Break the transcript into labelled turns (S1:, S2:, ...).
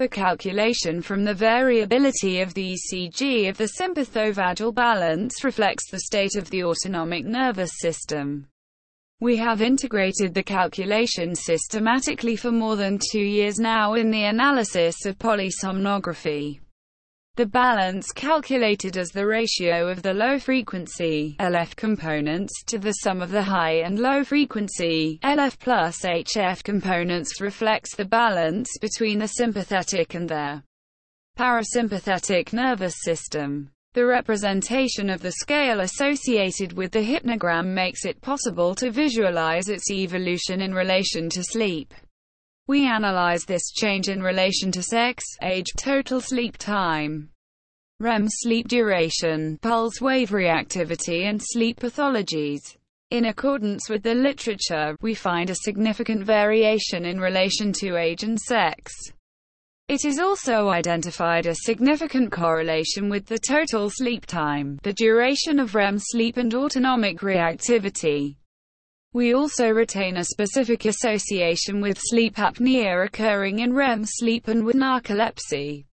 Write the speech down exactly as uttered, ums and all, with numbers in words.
S1: The calculation from the variability of the E C G of the sympathovagal balance reflects the state of the autonomic nervous system. We have integrated the calculation systematically for more than two years now in the analysis of polysomnography. The balance calculated as the ratio of the low-frequency L F components to the sum of the high and low-frequency L F plus H F components reflects the balance between the sympathetic and the parasympathetic nervous system. The representation of the scale associated with the hypnogram makes it possible to visualize its evolution in relation to sleep. We analyze this change in relation to sex, age, total sleep time, R E M sleep duration, pulse wave reactivity and sleep pathologies. In accordance with the literature, we find a significant variation in relation to age and sex. It is also identified a significant correlation with the total sleep time, the duration of R E M sleep and autonomic reactivity. We also retain a specific association with sleep apnea occurring in R E M sleep and with narcolepsy.